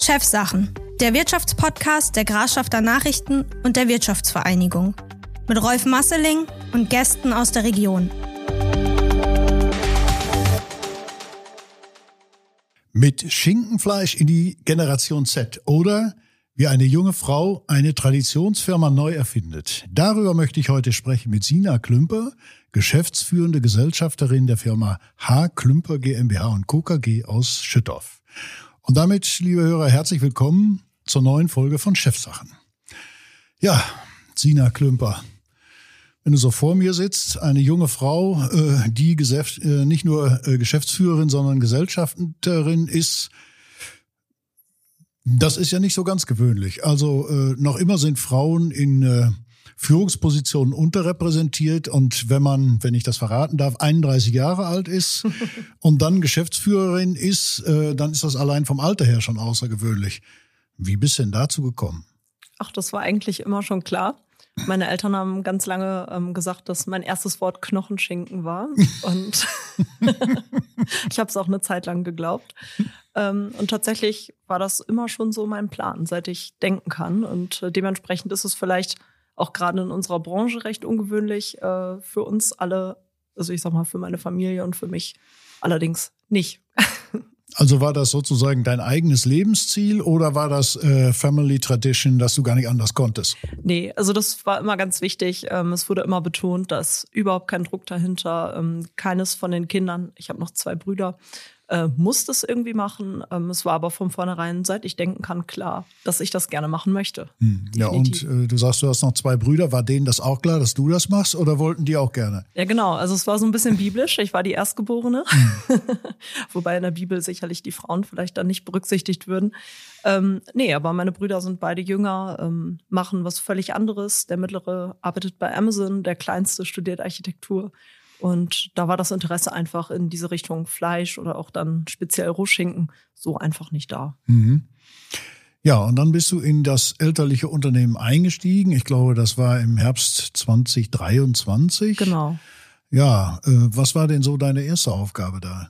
Chefsachen, der Wirtschaftspodcast der Grafschafter Nachrichten und der Wirtschaftsvereinigung. Mit Rolf Masseling und Gästen aus der Region. Mit Schinkenfleisch in die Generation Z oder wie eine junge Frau eine Traditionsfirma neu erfindet. Darüber möchte ich heute sprechen mit Sina Klümper, geschäftsführende Gesellschafterin der Firma H. Klümper GmbH & Co. KG aus Schüttorf. Und damit, liebe Hörer, herzlich willkommen zur neuen Folge von Chefsachen. Ja, Sina Klümper, wenn du so vor mir sitzt, eine junge Frau, die nicht nur Geschäftsführerin, sondern Gesellschafterin ist, das ist ja nicht so ganz gewöhnlich. Also noch immer sind Frauen in Führungspositionen unterrepräsentiert. Und wenn ich das verraten darf, 31 Jahre alt ist und dann Geschäftsführerin ist, dann ist das allein vom Alter her schon außergewöhnlich. Wie bist du denn dazu gekommen? Ach, das war eigentlich immer schon klar. Meine Eltern haben ganz lange gesagt, dass mein erstes Wort Knochenschinken war. Und ich habe es auch eine Zeit lang geglaubt. Und tatsächlich war das immer schon so mein Plan, seit ich denken kann. Und dementsprechend ist es vielleicht auch gerade in unserer Branche recht ungewöhnlich für uns alle, also ich sag mal für meine Familie und für mich allerdings nicht. Also war das sozusagen dein eigenes Lebensziel oder war das Family Tradition, dass du gar nicht anders konntest? Nee, also das war immer ganz wichtig. Es wurde immer betont, dass überhaupt kein Druck dahinter, keines von den Kindern, ich habe noch 2 Brüder, muss das irgendwie machen. Es war aber von vornherein, seit ich denken kann, klar, dass ich das gerne machen möchte. Ja, und du sagst, du hast noch 2 Brüder. War denen das auch klar, dass du das machst oder wollten die auch gerne? Ja, genau. Also es war so ein bisschen biblisch. Ich war die Erstgeborene. Wobei in der Bibel sicherlich die Frauen vielleicht dann nicht berücksichtigt würden. Nee, aber meine Brüder sind beide jünger, machen was völlig anderes. Der Mittlere arbeitet bei Amazon, der Kleinste studiert Architektur. Und da war das Interesse einfach in diese Richtung Fleisch oder auch dann speziell Rohschinken so einfach nicht da. Mhm. Ja, und dann bist du in das elterliche Unternehmen eingestiegen. Ich glaube, das war im Herbst 2023. Genau. Ja, was war denn so deine erste Aufgabe da?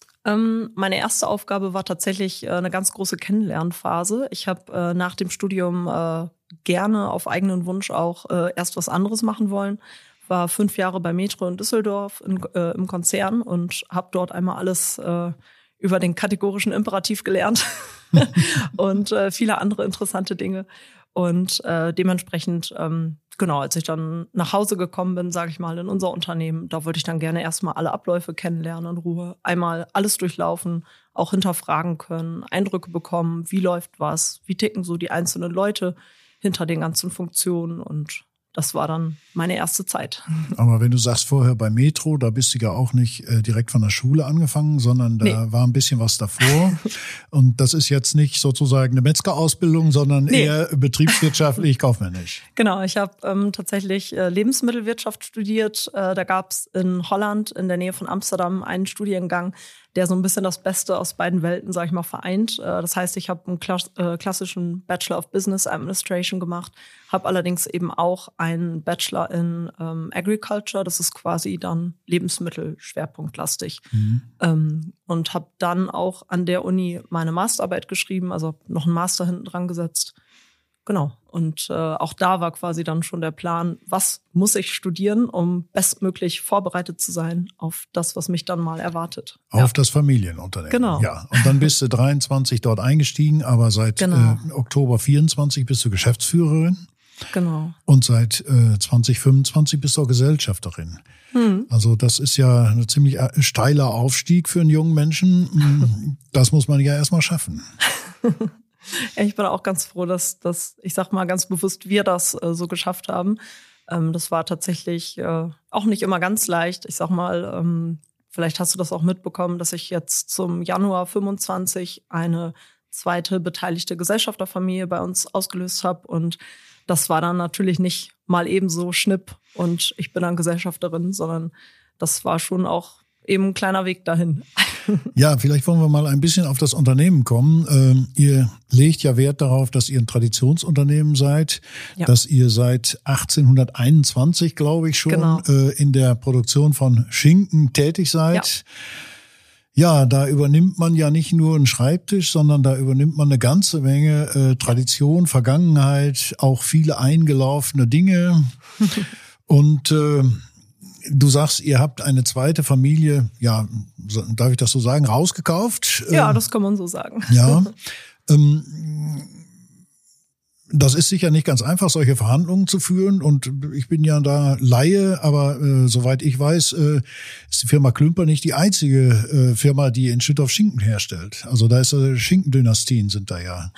Meine erste Aufgabe war tatsächlich eine ganz große Kennenlernphase. Ich habe nach dem Studium gerne auf eigenen Wunsch auch erst was anderes machen wollen. War 5 Jahre bei Metro in Düsseldorf im Konzern und habe dort einmal alles über den kategorischen Imperativ gelernt und viele andere interessante Dinge. Und dementsprechend, genau, als ich dann nach Hause gekommen bin, sage ich mal, in unser Unternehmen, da wollte ich dann gerne erstmal alle Abläufe kennenlernen in Ruhe. Einmal alles durchlaufen, auch hinterfragen können, Eindrücke bekommen, wie läuft was, wie ticken so die einzelnen Leute hinter den ganzen Funktionen und das war dann meine erste Zeit. Aber wenn du sagst vorher bei Metro, da bist du ja auch nicht direkt von der Schule angefangen, sondern da war ein bisschen was davor. Und das ist jetzt nicht sozusagen eine Metzgerausbildung, sondern eher betriebswirtschaftlich, kaufmännisch. Genau, ich habe tatsächlich Lebensmittelwirtschaft studiert. Da gab es in Holland in der Nähe von Amsterdam einen Studiengang, der so ein bisschen das Beste aus beiden Welten, sage ich mal, vereint. Das heißt, ich habe einen klassischen Bachelor of Business Administration gemacht, habe allerdings eben auch einen Bachelor in Agriculture, das ist quasi dann Lebensmittelschwerpunktlastig. Und habe dann auch an der Uni meine Masterarbeit geschrieben, also noch einen Master hinten dran gesetzt. Genau. Und auch da war quasi dann schon der Plan, was muss ich studieren, um bestmöglich vorbereitet zu sein auf das, was mich dann mal erwartet. Auf das Familienunternehmen. Genau. Ja. Und dann bist du 23 dort eingestiegen, aber seit Oktober 24 bist du Geschäftsführerin. Genau. Und seit 2025 bist du auch Gesellschafterin. Also das ist ja ein ziemlich steiler Aufstieg für einen jungen Menschen. Das muss man ja erstmal schaffen. Ja, ich bin auch ganz froh, dass ich sag mal ganz bewusst, wir das so geschafft haben. Das war tatsächlich auch nicht immer ganz leicht. Ich sag mal, vielleicht hast du das auch mitbekommen, dass ich jetzt zum Januar 25 eine zweite beteiligte Gesellschafterfamilie bei uns ausgelöst habe. Und das war dann natürlich nicht mal eben so Schnipp und ich bin dann Gesellschafterin, sondern das war schon auch eben ein kleiner Weg dahin. Ja, vielleicht wollen wir mal ein bisschen auf das Unternehmen kommen. Ihr legt ja Wert darauf, dass ihr ein Traditionsunternehmen seid, dass ihr seit 1821, glaube ich, schon in der Produktion von Schinken tätig seid. Ja, da übernimmt man ja nicht nur einen Schreibtisch, sondern da übernimmt man eine ganze Menge Tradition, Vergangenheit, auch viele eingelaufene Dinge. Und du sagst, ihr habt eine zweite Familie, ja, darf ich das so sagen, rausgekauft? Ja, das kann man so sagen. Ja. Das ist sicher nicht ganz einfach, solche Verhandlungen zu führen. Und ich bin ja da Laie, aber soweit ich weiß, ist die Firma Klümper nicht die einzige Firma, die in Schüttorf Schinken herstellt. Also da ist Schinkendynastien sind da ja.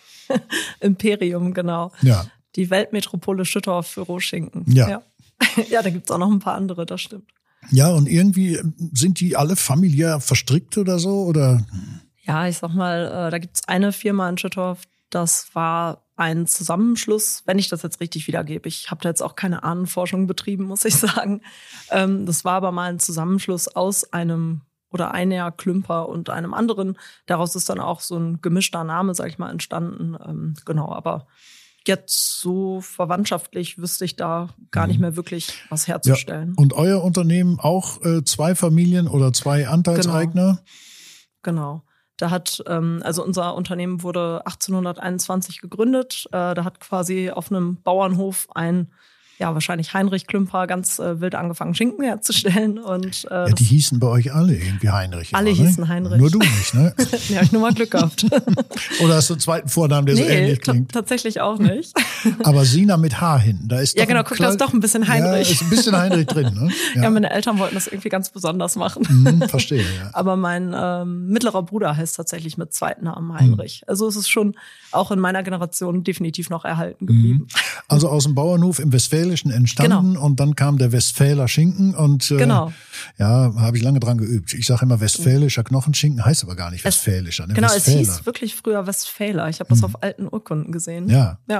Imperium, genau. Ja. Die Weltmetropole Schüttorf für Rohschinken. Ja. Ja, da gibt's auch noch ein paar andere, das stimmt. Ja, und irgendwie sind die alle familiär verstrickt oder so, oder? Ja, ich sag mal, da gibt's eine Firma in Schüttorf, das war ein Zusammenschluss, wenn ich das jetzt richtig wiedergebe. Ich habe da jetzt auch keine Ahnenforschung betrieben, muss ich sagen. Das war aber mal ein Zusammenschluss aus einem oder einer Klümper und einem anderen. Daraus ist dann auch so ein gemischter Name, sag ich mal, entstanden. Genau, aber jetzt so verwandtschaftlich wüsste ich da gar nicht mehr wirklich was herzustellen. Ja. Und euer Unternehmen auch 2 Familien oder 2 Anteilseigner? Genau. Da hat, also unser Unternehmen wurde 1821 gegründet. Da hat quasi auf einem Bauernhof ein, ja, wahrscheinlich Heinrich Klümper ganz wild angefangen, Schinken herzustellen. Und ja, die hießen bei euch alle irgendwie Heinrich. Alle immer, hießen ne? Heinrich. Nur du nicht, ne? Ja, hab ich nur mal Glück gehabt. Oder hast du einen zweiten Vornamen, der so ähnlich klingt? Tatsächlich auch nicht. Aber Sina mit H hinten, da ist ja, genau, guck, da ist doch ein bisschen Heinrich. Ja, ist ein bisschen Heinrich drin, ne? Ja, meine Eltern wollten das irgendwie ganz besonders machen. Verstehe, ja. Aber mein mittlerer Bruder heißt tatsächlich mit zweiten Namen Heinrich. Also es ist schon auch in meiner Generation definitiv noch erhalten geblieben. Also aus dem Bauernhof im Westfälischen entstanden und dann kam der Westfäler Schinken und genau. Ja, habe ich lange dran geübt. Ich sage immer westfälischer Knochenschinken, heißt aber gar nicht westfälischer. Ne? Genau, Westfäler. Es hieß wirklich früher Westfäler. Ich habe das auf alten Urkunden gesehen. Ja. Ja,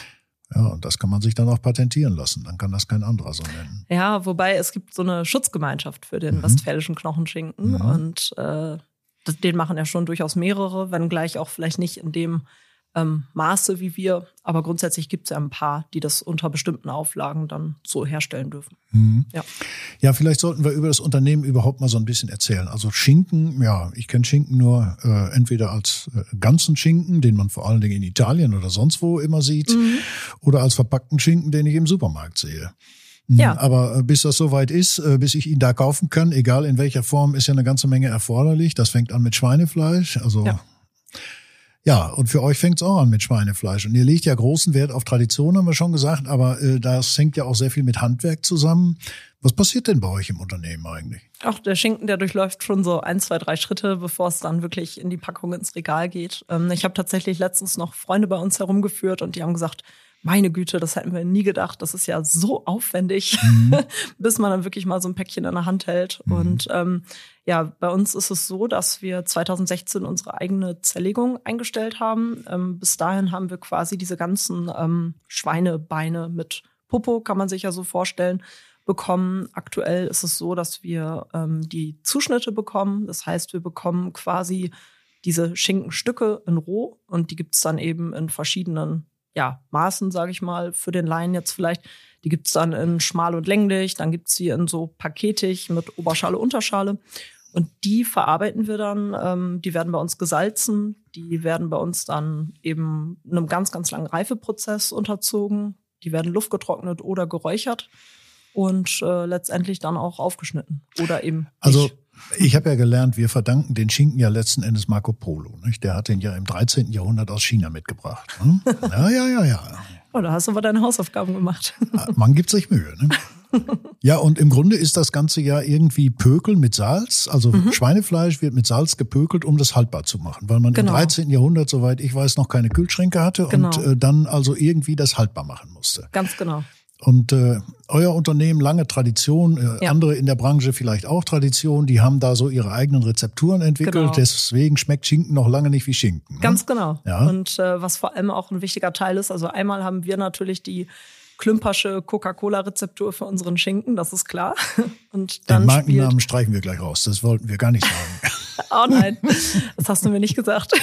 und das kann man sich dann auch patentieren lassen. Dann kann das kein anderer so nennen. Ja, wobei es gibt so eine Schutzgemeinschaft für den westfälischen Knochenschinken und den machen ja schon durchaus mehrere, wenngleich auch vielleicht nicht in dem Maße wie wir. Aber grundsätzlich gibt es ja ein paar, die das unter bestimmten Auflagen dann so herstellen dürfen. Ja, vielleicht sollten wir über das Unternehmen überhaupt mal so ein bisschen erzählen. Also Schinken, ja, ich kenne Schinken nur entweder als ganzen Schinken, den man vor allen Dingen in Italien oder sonst wo immer sieht, oder als verpackten Schinken, den ich im Supermarkt sehe. Ja. Aber bis das soweit ist, bis ich ihn da kaufen kann, egal in welcher Form, ist ja eine ganze Menge erforderlich. Das fängt an mit Schweinefleisch, also ja, und für euch fängt's auch an mit Schweinefleisch. Und ihr legt ja großen Wert auf Tradition, haben wir schon gesagt, aber das hängt ja auch sehr viel mit Handwerk zusammen. Was passiert denn bei euch im Unternehmen eigentlich? Auch der Schinken, der durchläuft schon so 1, 2, 3 Schritte, bevor es dann wirklich in die Packung ins Regal geht. Ich habe tatsächlich letztens noch Freunde bei uns herumgeführt und die haben gesagt, meine Güte, das hätten wir nie gedacht. Das ist ja so aufwendig, bis man dann wirklich mal so ein Päckchen in der Hand hält. Und ja, bei uns ist es so, dass wir 2016 unsere eigene Zerlegung eingestellt haben. Bis dahin haben wir quasi diese ganzen Schweinebeine mit Popo, kann man sich ja so vorstellen, bekommen. Aktuell ist es so, dass wir die Zuschnitte bekommen. Das heißt, wir bekommen quasi diese Schinkenstücke in roh und die gibt's dann eben in verschiedenen Maßen, sage ich mal, für den Laien jetzt vielleicht. Die gibt's dann in schmal und länglich, dann gibt's die in so paketig mit Oberschale, Unterschale. Und die verarbeiten wir dann, die werden bei uns gesalzen, die werden bei uns dann eben einem ganz, ganz langen Reifeprozess unterzogen. Die werden luftgetrocknet oder geräuchert und letztendlich dann auch aufgeschnitten oder eben also ich habe ja gelernt, wir verdanken den Schinken ja letzten Endes Marco Polo. Nicht? Der hat den ja im 13. Jahrhundert aus China mitgebracht. Hm? Ja. Oh, da hast du aber deine Hausaufgaben gemacht. Man gibt sich Mühe. Ne? Ja, und im Grunde ist das Ganze ja irgendwie Pökeln mit Salz. Also Schweinefleisch wird mit Salz gepökelt, um das haltbar zu machen. Weil man im 13. Jahrhundert, soweit ich weiß, noch keine Kühlschränke hatte und dann also irgendwie das haltbar machen musste. Ganz genau. Und euer Unternehmen, lange Tradition, andere in der Branche vielleicht auch Tradition, die haben da so ihre eigenen Rezepturen entwickelt. Genau. Deswegen schmeckt Schinken noch lange nicht wie Schinken. Ne? Ganz genau. Ja. Und was vor allem auch ein wichtiger Teil ist, also einmal haben wir natürlich die Klümpersche Coca-Cola-Rezeptur für unseren Schinken, das ist klar. Und dann den Markennamen streichen wir gleich raus, das wollten wir gar nicht sagen. Oh nein, das hast du mir nicht gesagt.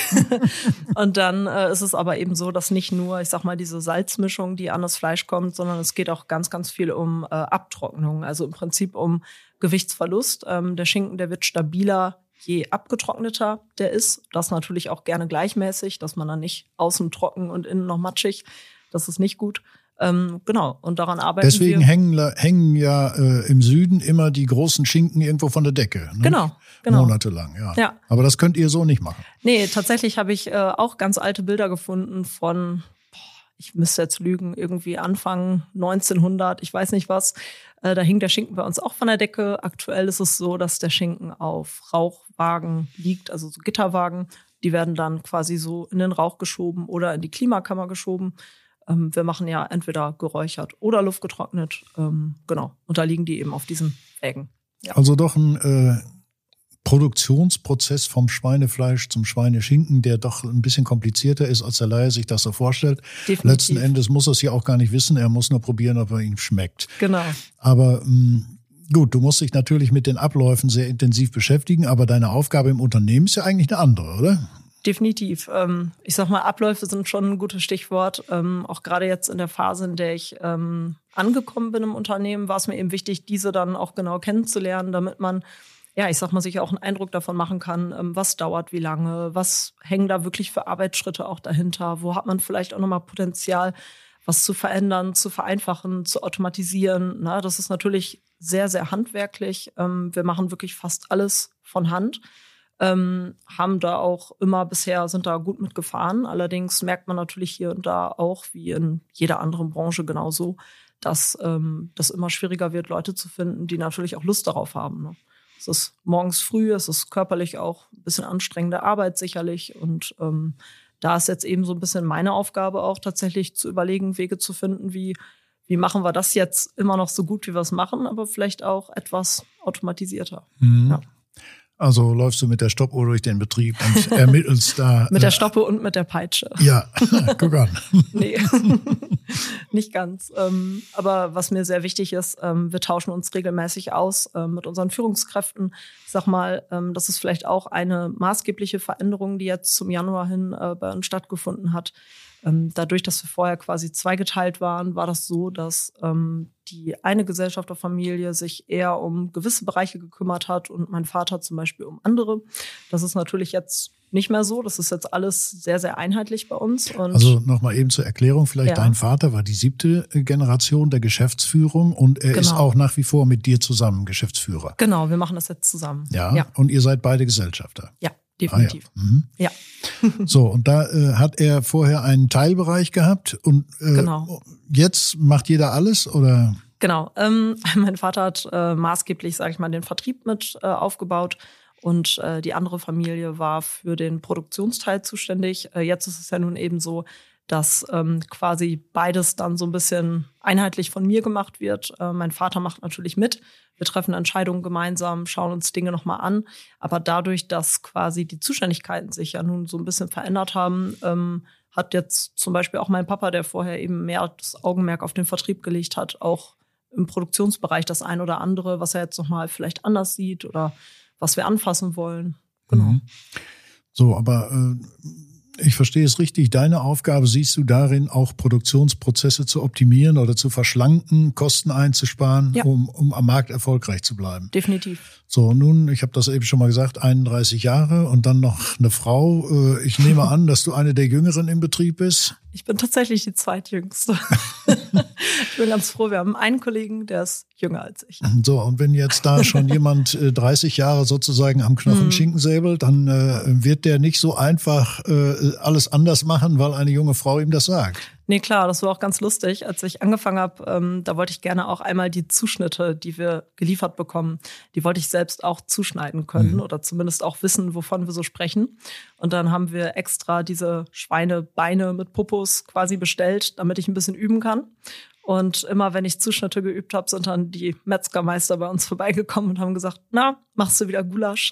Und dann ist es aber eben so, dass nicht nur, ich sag mal, diese Salzmischung, die an das Fleisch kommt, sondern es geht auch ganz, ganz viel um Abtrocknung. Also im Prinzip um Gewichtsverlust. Der Schinken, der wird stabiler, je abgetrockneter der ist, das natürlich auch gerne gleichmäßig, dass man dann nicht außen trocken und innen noch matschig, das ist nicht gut. Genau, und daran arbeiten Deswegen wir. hängen ja im Süden immer die großen Schinken irgendwo von der Decke. Ne? Genau. Monatelang, ja. Aber das könnt ihr so nicht machen. Nee, tatsächlich habe ich auch ganz alte Bilder gefunden von, ich müsste jetzt lügen, irgendwie Anfang 1900, ich weiß nicht was. Da hing der Schinken bei uns auch von der Decke. Aktuell ist es so, dass der Schinken auf Rauchwagen liegt, also so Gitterwagen. Die werden dann quasi so in den Rauch geschoben oder in die Klimakammer geschoben. Wir machen ja entweder geräuchert oder luftgetrocknet. Genau. Und da liegen die eben auf diesen Wägen. Ja. Also doch ein Produktionsprozess vom Schweinefleisch zum Schweineschinken, der doch ein bisschen komplizierter ist, als der Laie sich das so vorstellt. Definitiv. Letzten Endes muss er es ja auch gar nicht wissen. Er muss nur probieren, ob er ihm schmeckt. Genau. Aber gut, du musst dich natürlich mit den Abläufen sehr intensiv beschäftigen, aber deine Aufgabe im Unternehmen ist ja eigentlich eine andere, oder? Definitiv. Ich sag mal, Abläufe sind schon ein gutes Stichwort. Auch gerade jetzt in der Phase, in der ich angekommen bin im Unternehmen, war es mir eben wichtig, diese dann auch genau kennenzulernen, damit man, ja, ich sag mal, sich auch einen Eindruck davon machen kann, was dauert wie lange, was hängen da wirklich für Arbeitsschritte auch dahinter, wo hat man vielleicht auch nochmal Potenzial, was zu verändern, zu vereinfachen, zu automatisieren. Na, das ist natürlich sehr, sehr handwerklich. Wir machen wirklich fast alles von Hand. Haben da auch immer bisher, sind da gut mitgefahren. Allerdings merkt man natürlich hier und da auch, wie in jeder anderen Branche genauso, dass das immer schwieriger wird, Leute zu finden, die natürlich auch Lust darauf haben. Ne? Es ist morgens früh, es ist körperlich auch ein bisschen anstrengende Arbeit sicherlich. Und da ist jetzt eben so ein bisschen meine Aufgabe auch tatsächlich zu überlegen, Wege zu finden, wie machen wir das jetzt immer noch so gut, wie wir es machen, aber vielleicht auch etwas automatisierter. Mhm. Ja. Also läufst du mit der Stoppuhr durch den Betrieb und ermittelst da. Mit der Stoppe und mit der Peitsche. Ja, guck an. Nee, nicht ganz. Aber was mir sehr wichtig ist, wir tauschen uns regelmäßig aus mit unseren Führungskräften. Ich sag mal, das ist vielleicht auch eine maßgebliche Veränderung, die jetzt zum Januar hin bei uns stattgefunden hat. Dadurch, dass wir vorher quasi zweigeteilt waren, war das so, dass die eine Gesellschafterfamilie sich eher um gewisse Bereiche gekümmert hat und mein Vater zum Beispiel um andere. Das ist natürlich jetzt nicht mehr so. Das ist jetzt alles sehr, sehr einheitlich bei uns. Und also nochmal eben zur Erklärung, vielleicht ja. Dein Vater war die 7. Generation der Geschäftsführung und er ist auch nach wie vor mit dir zusammen Geschäftsführer. Genau, wir machen das jetzt zusammen. Ja. Und ihr seid beide Gesellschafter. Ja. Definitiv. Ah, ja. Mhm. Ja. So, und da hat er vorher einen Teilbereich gehabt und genau. Jetzt macht jeder alles, oder? Genau. Mein Vater hat maßgeblich, sage ich mal, den Vertrieb mit aufgebaut und die andere Familie war für den Produktionsteil zuständig. Jetzt ist es ja nun eben so, dass quasi beides dann so ein bisschen einheitlich von mir gemacht wird. Mein Vater macht natürlich mit. Wir treffen Entscheidungen gemeinsam, schauen uns Dinge nochmal an. Aber dadurch, dass quasi die Zuständigkeiten sich ja nun so ein bisschen verändert haben, hat jetzt zum Beispiel auch mein Papa, der vorher eben mehr das Augenmerk auf den Vertrieb gelegt hat, auch im Produktionsbereich das ein oder andere, was er jetzt nochmal vielleicht anders sieht oder was wir anfassen wollen. Genau. Mhm. So, aber ich verstehe es richtig. Deine Aufgabe siehst du darin, auch Produktionsprozesse zu optimieren oder zu verschlanken, Kosten einzusparen, ja. um am Markt erfolgreich zu bleiben. Definitiv. So, nun, ich habe das eben schon mal gesagt, 31 Jahre und dann noch eine Frau. Ich nehme an, dass du eine der Jüngeren im Betrieb bist. Ich bin tatsächlich die zweitjüngste. Ich bin ganz froh, wir haben einen Kollegen, der ist jünger als ich. So, und wenn jetzt da schon jemand 30 Jahre sozusagen am Knochen Schinken säbelt, dann wird der nicht so einfach alles anders machen, weil eine junge Frau ihm das sagt. Nee, klar, das war auch ganz lustig. Als ich angefangen habe, da wollte ich gerne auch einmal die Zuschnitte, die wir geliefert bekommen, die wollte ich selbst auch zuschneiden können oder zumindest auch wissen, wovon wir so sprechen. Und dann haben wir extra diese Schweinebeine mit Popos quasi bestellt, damit ich ein bisschen üben kann. Und immer, wenn ich Zuschnitte geübt habe, sind dann die Metzgermeister bei uns vorbeigekommen und haben gesagt, na, machst du wieder Gulasch?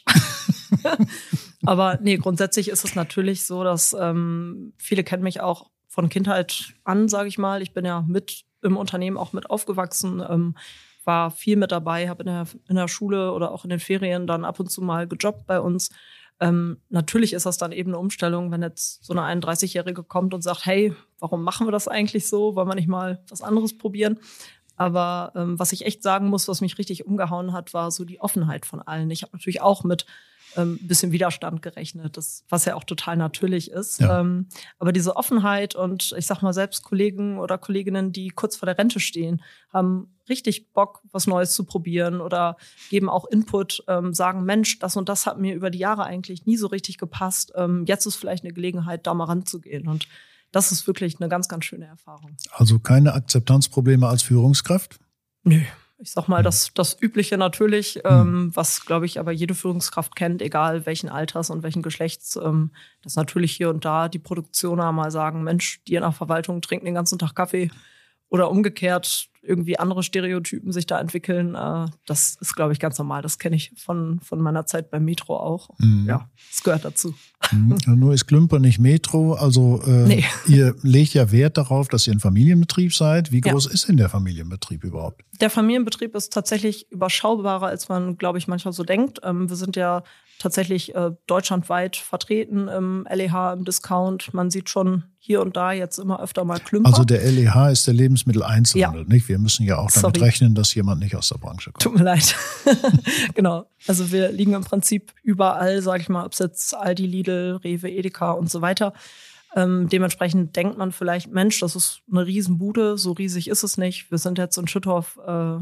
Aber nee, grundsätzlich ist es natürlich so, dass viele kennen mich auch von Kindheit an, sage ich mal. Ich bin ja mit im Unternehmen auch mit aufgewachsen, war viel mit dabei, habe in der Schule oder auch in den Ferien dann ab und zu mal gejobbt bei uns. Natürlich ist das dann eben eine Umstellung, wenn jetzt so eine 31-Jährige kommt und sagt, hey, warum machen wir das eigentlich so? Wollen wir nicht mal was anderes probieren? Aber was ich echt sagen muss, was mich richtig umgehauen hat, war so die Offenheit von allen. Ich habe natürlich auch mit ein bisschen Widerstand gerechnet, was ja auch total natürlich ist. Ja. Aber diese Offenheit und ich sag mal selbst Kollegen oder Kolleginnen, die kurz vor der Rente stehen, haben richtig Bock, was Neues zu probieren oder geben auch Input, sagen, Mensch, das und das hat mir über die Jahre eigentlich nie so richtig gepasst. Jetzt ist vielleicht eine Gelegenheit, da mal ranzugehen. Und das ist wirklich eine ganz, ganz schöne Erfahrung. Also keine Akzeptanzprobleme als Führungskraft? Nö. Ich sag mal, das Übliche natürlich, was, glaube ich, aber jede Führungskraft kennt, egal welchen Alters und welchen Geschlechts, dass natürlich hier und da die Produktioner mal sagen, Mensch, die in der Verwaltung trinken den ganzen Tag Kaffee oder umgekehrt irgendwie andere Stereotypen sich da entwickeln. Das ist, glaube ich, ganz normal. Das kenne ich von meiner Zeit beim Metro auch. Ja, das gehört dazu. Nur ist Klümper nicht Metro, also Nee. Ihr legt ja Wert darauf, dass ihr ein Familienbetrieb seid. Wie groß ist denn der Familienbetrieb überhaupt? Der Familienbetrieb ist tatsächlich überschaubarer, als man, glaube ich, manchmal so denkt. Wir sind ja tatsächlich deutschlandweit vertreten im LEH, im Discount. Man sieht schon hier und da jetzt immer öfter mal Klümper. Also der LEH ist der Lebensmitteleinzelhandel, nicht? Wir müssen ja auch damit rechnen, dass jemand nicht aus der Branche kommt. Tut mir leid. Genau. Also wir liegen im Prinzip überall, sage ich mal, ob es jetzt Aldi, Lidl, Rewe, Edeka und so weiter. Dementsprechend denkt man vielleicht, Mensch, das ist eine Riesenbude, so riesig ist es nicht. Wir sind jetzt in Schüttorf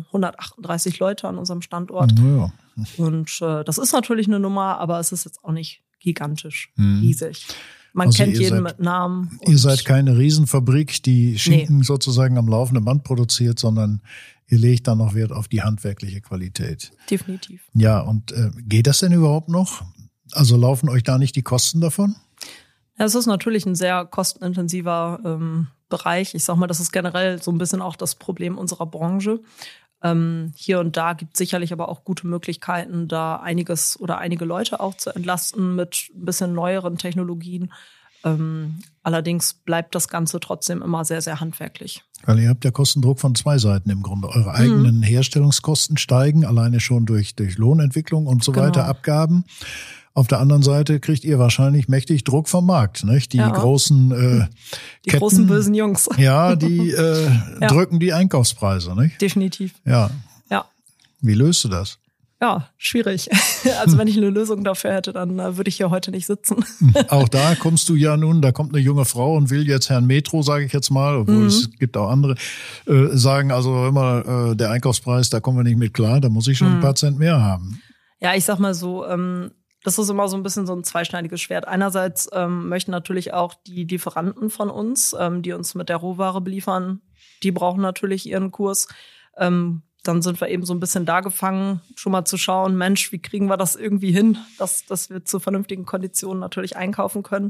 138 Leute an unserem Standort. Ja. Und das ist natürlich eine Nummer, aber es ist jetzt auch nicht gigantisch, riesig. Man Also kennt jeden mit Namen. Ihr seid keine Riesenfabrik, die Schinken sozusagen am laufenden Band produziert, sondern ihr legt da noch Wert auf die handwerkliche Qualität. Definitiv. Ja, und geht das denn überhaupt noch? Also laufen euch da nicht die Kosten davon? Ja, es ist natürlich ein sehr kostenintensiver Bereich. Ich sag mal, das ist generell so ein bisschen auch das Problem unserer Branche. Hier und da gibt es sicherlich aber auch gute Möglichkeiten, da einiges oder einige Leute auch zu entlasten mit ein bisschen neueren Technologien. Allerdings bleibt das Ganze trotzdem immer sehr, sehr handwerklich. Weil ihr habt ja Kostendruck von zwei Seiten im Grunde. Eure eigenen Herstellungskosten steigen, alleine schon durch Lohnentwicklung und so weiter, Abgaben. Auf der anderen Seite kriegt ihr wahrscheinlich mächtig Druck vom Markt, nicht? Die großen die Ketten, großen bösen Jungs. Ja, die drücken die Einkaufspreise, nicht? Definitiv. Ja. Ja. Wie löst du das? Ja, schwierig. Also wenn ich eine Lösung dafür hätte, dann würde ich hier heute nicht sitzen. Auch da kommst du ja nun, da kommt eine junge Frau und will jetzt Herrn Metro, sage ich jetzt mal, obwohl es gibt auch andere, sagen, also immer der Einkaufspreis, da kommen wir nicht mit klar, da muss ich schon ein paar Cent mehr haben. Ja, ich sag mal so, das ist immer so ein bisschen so ein zweischneidiges Schwert. Einerseits möchten natürlich auch die Lieferanten von uns, die uns mit der Rohware beliefern, die brauchen natürlich ihren Kurs. Dann sind wir eben so ein bisschen da gefangen, schon mal zu schauen, Mensch, wie kriegen wir das irgendwie hin, dass wir zu vernünftigen Konditionen natürlich einkaufen können.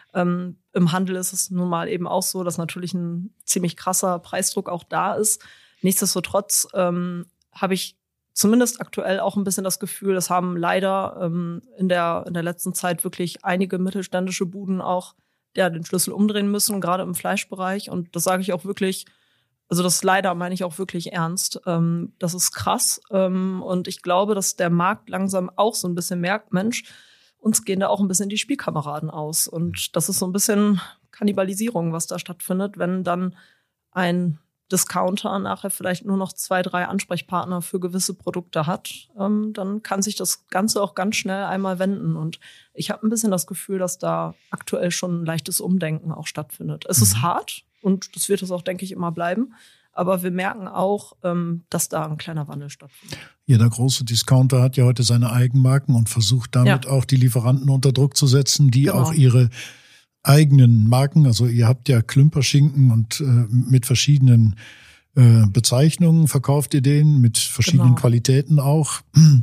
Im Handel ist es nun mal eben auch so, dass natürlich ein ziemlich krasser Preisdruck auch da ist. Nichtsdestotrotz habe ich zumindest aktuell auch ein bisschen das Gefühl, das haben leider in der letzten Zeit wirklich einige mittelständische Buden auch den Schlüssel umdrehen müssen, gerade im Fleischbereich. Und das sage ich auch wirklich, also das leider meine ich auch wirklich ernst. Das ist krass. Und ich glaube, dass der Markt langsam auch so ein bisschen merkt, Mensch, uns gehen da auch ein bisschen die Spielkameraden aus. Und das ist so ein bisschen Kannibalisierung, was da stattfindet, wenn dann ein Discounter nachher vielleicht nur noch 2, 3 Ansprechpartner für gewisse Produkte hat, dann kann sich das Ganze auch ganz schnell einmal wenden. Und ich habe ein bisschen das Gefühl, dass da aktuell schon ein leichtes Umdenken auch stattfindet. Es ist hart und das wird es auch, denke ich, immer bleiben. Aber wir merken auch, dass da ein kleiner Wandel stattfindet. Jeder große Discounter hat ja heute seine Eigenmarken und versucht damit auch die Lieferanten unter Druck zu setzen, die auch ihre eigenen Marken, also ihr habt ja Klümperschinken und mit verschiedenen Bezeichnungen verkauft ihr den, mit verschiedenen Qualitäten auch.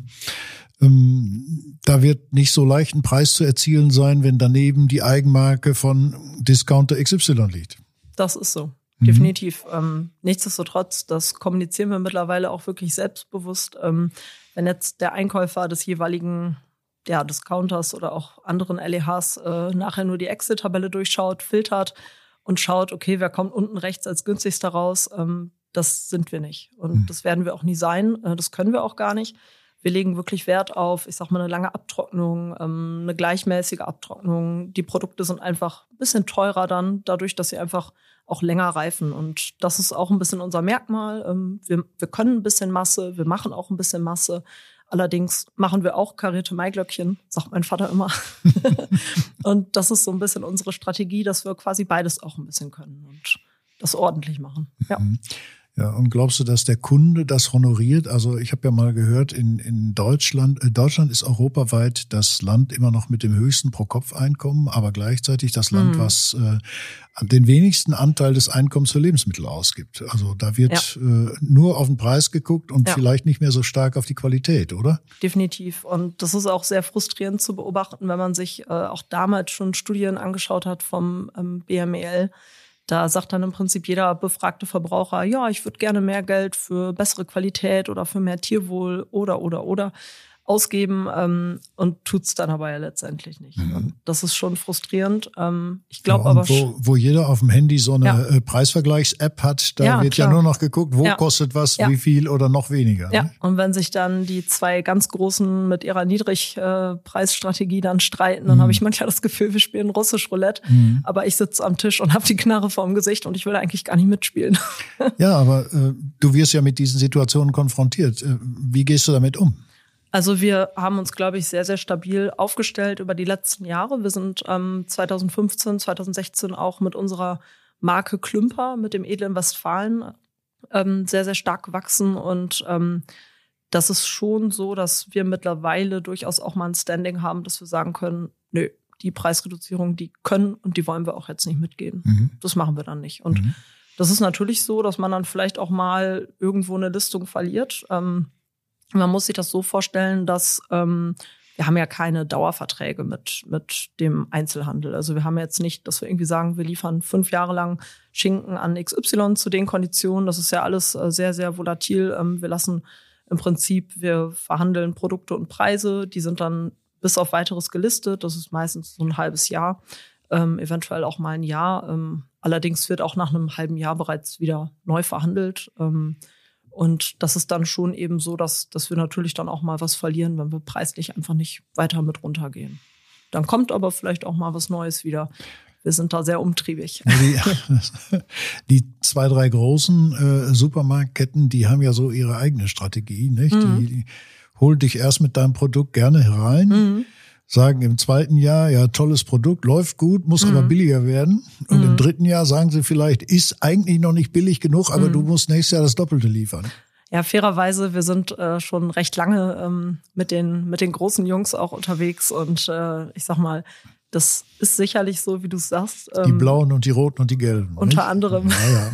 Da wird nicht so leicht ein Preis zu erzielen sein, wenn daneben die Eigenmarke von Discounter XY liegt. Das ist so, definitiv. Nichtsdestotrotz, das kommunizieren wir mittlerweile auch wirklich selbstbewusst. Wenn jetzt der Einkäufer des jeweiligen Discounters oder auch anderen LEHs nachher nur die Excel-Tabelle durchschaut, filtert und schaut, okay, wer kommt unten rechts als günstigster raus, das sind wir nicht. Und das werden wir auch nie sein, das können wir auch gar nicht. Wir legen wirklich Wert auf, ich sag mal, eine lange Abtrocknung, eine gleichmäßige Abtrocknung. Die Produkte sind einfach ein bisschen teurer dann, dadurch, dass sie einfach auch länger reifen. Und das ist auch ein bisschen unser Merkmal. Wir können ein bisschen Masse, wir machen auch ein bisschen Masse. Allerdings machen wir auch karierte Maiglöckchen, sagt mein Vater immer. Und das ist so ein bisschen unsere Strategie, dass wir quasi beides auch ein bisschen können und das ordentlich machen. Ja. Ja, und glaubst du, dass der Kunde das honoriert? Also ich habe ja mal gehört, in Deutschland ist europaweit das Land immer noch mit dem höchsten Pro-Kopf-Einkommen, aber gleichzeitig das Land, was den wenigsten Anteil des Einkommens für Lebensmittel ausgibt. Also da wird nur auf den Preis geguckt und vielleicht nicht mehr so stark auf die Qualität, oder? Definitiv. Und das ist auch sehr frustrierend zu beobachten, wenn man sich auch damals schon Studien angeschaut hat vom BMEL. Da sagt dann im Prinzip jeder befragte Verbraucher, ja, ich würde gerne mehr Geld für bessere Qualität oder für mehr Tierwohl oder ausgeben und tut's dann aber ja letztendlich nicht. Und das ist schon frustrierend. Ich glaube aber wo jeder auf dem Handy so eine Preisvergleichs-App hat, da wird ja nur noch geguckt, wo kostet was, wie viel oder noch weniger. Ja, ne? Und wenn sich dann die zwei ganz Großen mit ihrer Niedrigpreisstrategie dann streiten, dann habe ich manchmal das Gefühl, wir spielen russisch Roulette, aber ich sitze am Tisch und habe die Knarre vorm Gesicht und ich will eigentlich gar nicht mitspielen. Ja, aber du wirst ja mit diesen Situationen konfrontiert. Wie gehst du damit um? Also wir haben uns, glaube ich, sehr, sehr stabil aufgestellt über die letzten Jahre. Wir sind 2015, 2016 auch mit unserer Marke Klümper, mit dem edlen Westfalen, sehr, sehr stark gewachsen. Und das ist schon so, dass wir mittlerweile durchaus auch mal ein Standing haben, dass wir sagen können, nö, die Preisreduzierung, die können und die wollen wir auch jetzt nicht mitgehen. Das machen wir dann nicht. Und das ist natürlich so, dass man dann vielleicht auch mal irgendwo eine Listung verliert. Man muss sich das so vorstellen, dass wir haben ja keine Dauerverträge mit dem Einzelhandel. Also wir haben jetzt nicht, dass wir irgendwie sagen, wir liefern 5 Jahre lang Schinken an XY zu den Konditionen. Das ist ja alles sehr, sehr volatil. Wir lassen im Prinzip, wir verhandeln Produkte und Preise. Die sind dann bis auf Weiteres gelistet. Das ist meistens so ein halbes Jahr, eventuell auch mal ein Jahr. Allerdings wird auch nach einem halben Jahr bereits wieder neu verhandelt. Und das ist dann schon eben so, dass wir natürlich dann auch mal was verlieren, wenn wir preislich einfach nicht weiter mit runtergehen. Dann kommt aber vielleicht auch mal was Neues wieder. Wir sind da sehr umtriebig. Die 2, 3 großen Supermarktketten, die haben ja so ihre eigene Strategie, nicht? Die holen dich erst mit deinem Produkt gerne herein. Sagen im 2. Jahr, ja, tolles Produkt, läuft gut, muss aber billiger werden. Und im 3. Jahr sagen sie vielleicht, ist eigentlich noch nicht billig genug, aber du musst nächstes Jahr das Doppelte liefern. Ja, fairerweise, wir sind schon recht lange mit den großen Jungs auch unterwegs. Und ich sag mal, das ist sicherlich so, wie du sagst. Die blauen und die roten und die gelben. Unter anderem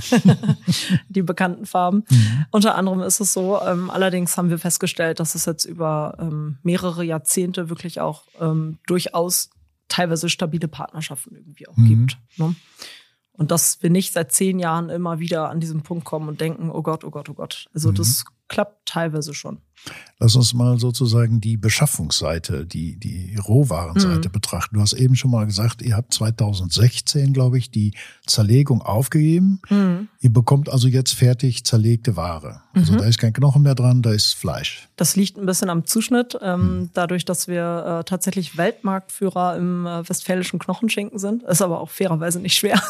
die bekannten Farben. Unter anderem ist es so. Allerdings haben wir festgestellt, dass es jetzt über mehrere Jahrzehnte wirklich auch durchaus teilweise stabile Partnerschaften irgendwie auch gibt. Ne? Und dass wir nicht seit 10 Jahren immer wieder an diesen Punkt kommen und denken, oh Gott, oh Gott, oh Gott. Also das klappt teilweise schon. Lass uns mal sozusagen die Beschaffungsseite, die Rohwarenseite betrachten. Du hast eben schon mal gesagt, ihr habt 2016, glaube ich, die Zerlegung aufgegeben. Ihr bekommt also jetzt fertig zerlegte Ware. Also da ist kein Knochen mehr dran, da ist Fleisch. Das liegt ein bisschen am Zuschnitt. Dadurch, dass wir tatsächlich Weltmarktführer im westfälischen Knochenschinken sind. Ist aber auch fairerweise nicht schwer.